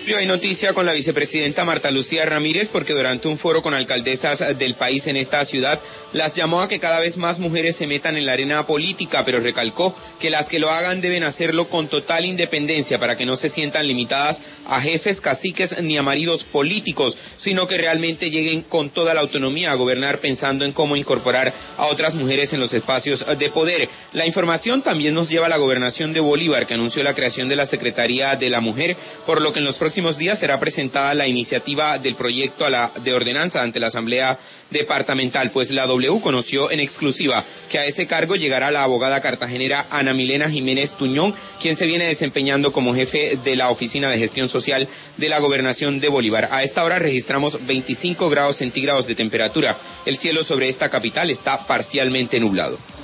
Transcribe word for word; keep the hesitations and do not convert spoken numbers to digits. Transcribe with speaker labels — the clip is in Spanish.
Speaker 1: Y hay noticia con la vicepresidenta Marta Lucía Ramírez porque durante un foro con alcaldesas del país en esta ciudad las llamó a que cada vez más mujeres se metan en la arena política, pero recalcó que las que lo hagan deben hacerlo con total independencia para que no se sientan limitadas a jefes, caciques ni a maridos políticos, sino que realmente lleguen con toda la autonomía a gobernar pensando en cómo incorporar a otras mujeres en los espacios de poder. La información también nos lleva a la gobernación de Bolívar, que anunció la creación de la Secretaría de la Mujer, por lo que en los próximos próximos días será presentada la iniciativa del proyecto a la, de ordenanza ante la Asamblea Departamental, pues la W conoció en exclusiva que a ese cargo llegará la abogada cartagenera Ana Milena Jiménez Tuñón, quien se viene desempeñando como jefe de la Oficina de Gestión Social de la Gobernación de Bolívar. A esta hora registramos veinticinco grados centígrados de temperatura. El cielo sobre esta capital está parcialmente nublado.